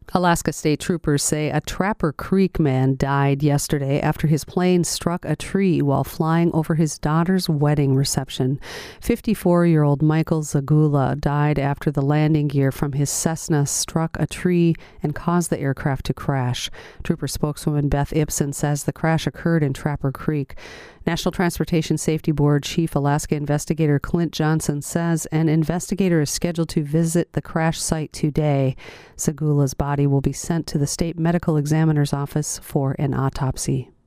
Alaska State Troopers say a Trapper Creek man died yesterday after his plane struck a tree while flying over his daughter's wedding reception. 54-year-old Michael Zagula died after the landing gear from his Cessna struck a tree and caused the aircraft to crash. Trooper spokeswoman Beth Ibsen says the crash occurred in Trapper Creek. National Transportation Safety Board Chief Alaska Investigator Clint Johnson says an investigator is scheduled to visit the crash site today. Zagula's body will be sent to the state medical examiner's office for an autopsy.